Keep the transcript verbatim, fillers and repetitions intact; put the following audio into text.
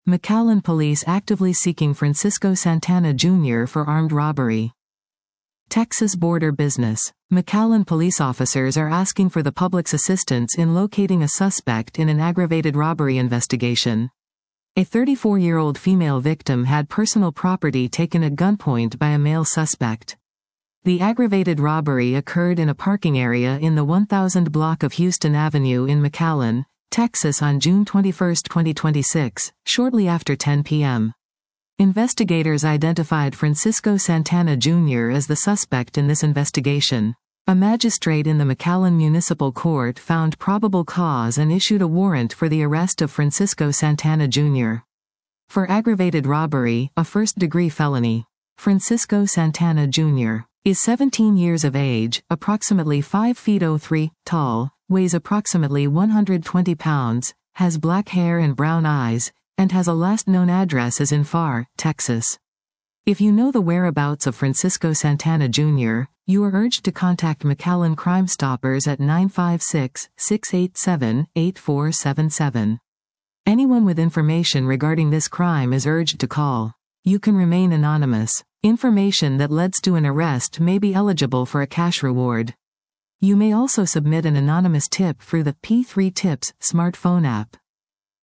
McAllen police actively seeking Francisco Santana Junior for armed robbery. Texas border business. McAllen police officers are asking for the public's assistance in locating a suspect in an aggravated robbery investigation. A thirty-four-year-old female victim had personal property taken at gunpoint by a male suspect. The aggravated robbery occurred in a parking area in the one thousand block of Houston Avenue in McAllen, Texas on June twenty-first, twenty twenty-six, shortly after ten p m Investigators identified Francisco Santana Junior as the suspect in this investigation. A magistrate in the McAllen Municipal Court found probable cause and issued a warrant for the arrest of Francisco Santana Junior for aggravated robbery, a first-degree felony. Francisco Santana Junior is seventeen years of age, approximately five feet three tall, weighs approximately one hundred twenty pounds, has black hair and brown eyes, and has a last known address as in Pharr, Texas. If you know the whereabouts of Francisco Santana Junior, you are urged to contact McAllen Crime Stoppers at nine five six, six eight seven, eight four seven seven. Anyone with information regarding this crime is urged to call. You can remain anonymous. Information that leads to an arrest may be eligible for a cash reward. You may also submit an anonymous tip through the P three Tips smartphone app.